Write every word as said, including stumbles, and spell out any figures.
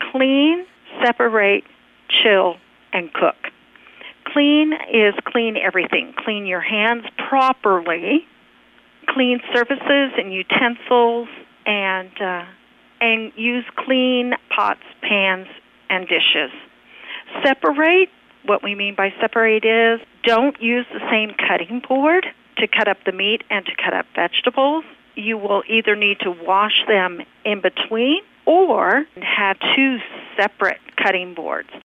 clean, separate, chill, and cook. Clean is clean everything. Clean your hands properly, clean surfaces and utensils, and uh, and use clean pots, pans, and dishes. Separate, what we mean by separate is don't use the same cutting board to cut up the meat and to cut up vegetables. You will either need to wash them in between or have two separate cutting boards.